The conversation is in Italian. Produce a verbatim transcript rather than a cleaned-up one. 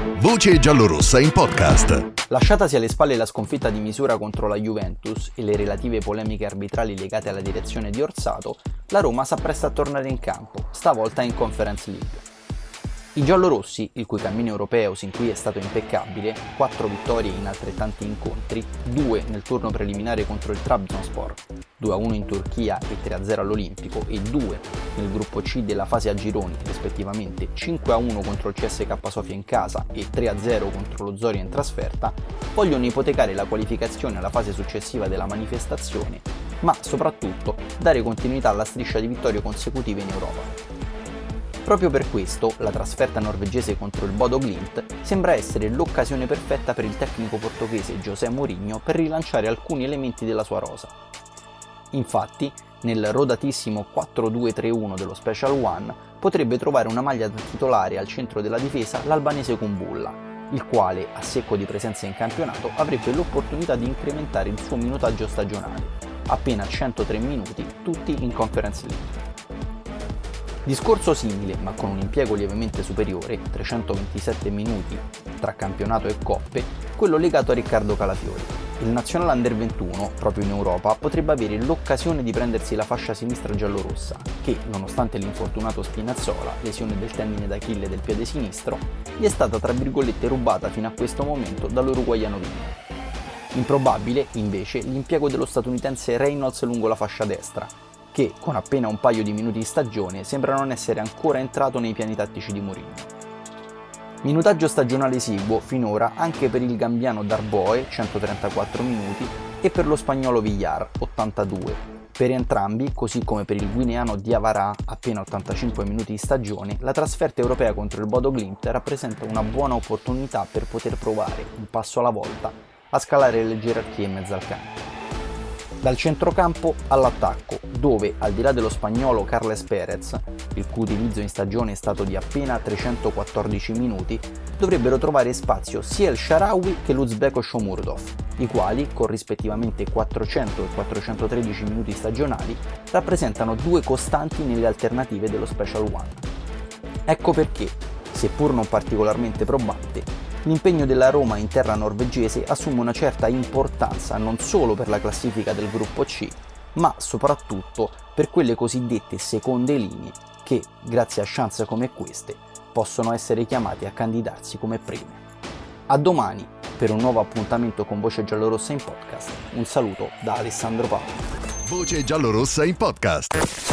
Voce giallorossa in podcast. Lasciatasi alle spalle la sconfitta di misura contro la Juventus e le relative polemiche arbitrali legate alla direzione di Orsato, la Roma s'appresta a tornare in campo, stavolta in Conference League. I giallorossi, il cui cammino europeo sin qui è stato impeccabile, quattro vittorie in altrettanti incontri, due nel turno preliminare contro il Trabzonspor, due a uno in Turchia e tre a zero all'Olimpico e due nel gruppo C della fase a gironi, rispettivamente cinque a uno contro il C S K Sofia in casa e tre a zero contro lo Zoria in trasferta, vogliono ipotecare la qualificazione alla fase successiva della manifestazione, ma soprattutto dare continuità alla striscia di vittorie consecutive in Europa. Proprio per questo, la trasferta norvegese contro il Bodo Glimt sembra essere l'occasione perfetta per il tecnico portoghese José Mourinho per rilanciare alcuni elementi della sua rosa. Infatti, nel rodatissimo quattro due tre uno dello Special One potrebbe trovare una maglia da titolare al centro della difesa l'albanese Kumbulla, il quale, a secco di presenza in campionato, avrebbe l'opportunità di incrementare il suo minutaggio stagionale, appena centotré minuti, tutti in Conference League. Discorso simile, ma con un impiego lievemente superiore, trecentoventisette minuti tra campionato e coppe, quello legato a Riccardo Calafiori. Il nazionale under ventuno, proprio in Europa, potrebbe avere l'occasione di prendersi la fascia sinistra giallorossa, che, nonostante l'infortunato Spinazzola, lesione del tendine d'Achille del piede sinistro, gli è stata tra virgolette rubata fino a questo momento dall'uruguaiano Vigna. Improbabile, invece, l'impiego dello statunitense Reynolds lungo la fascia destra, che, con appena un paio di minuti di stagione, sembra non essere ancora entrato nei piani tattici di Mourinho. Minutaggio stagionale esiguo, finora, anche per il gambiano Darboe, centotrentaquattro minuti, e per lo spagnolo Villar, ottantadue. Per entrambi, così come per il guineano Diawara, appena ottantacinque minuti di stagione, la trasferta europea contro il Bodo Glimt rappresenta una buona opportunità per poter provare, un passo alla volta, a scalare le gerarchie in mezzo al campo. Dal centrocampo all'attacco, dove, al di là dello spagnolo Carles Perez, il cui utilizzo in stagione è stato di appena trecentoquattordici minuti, dovrebbero trovare spazio sia il Shaarawy che l'uzbeko Shomurodov, i quali, con rispettivamente quattrocento e quattrocentotredici minuti stagionali, rappresentano due costanti nelle alternative dello Special One. Ecco perché, seppur non particolarmente probante, l'impegno della Roma in terra norvegese assume una certa importanza non solo per la classifica del gruppo C, ma soprattutto per quelle cosiddette seconde linee che, grazie a chance come queste, possono essere chiamati a candidarsi come prime. A domani per un nuovo appuntamento con Voce Giallorossa in podcast. Un saluto da Alessandro Paolo. Voce Giallorossa in podcast.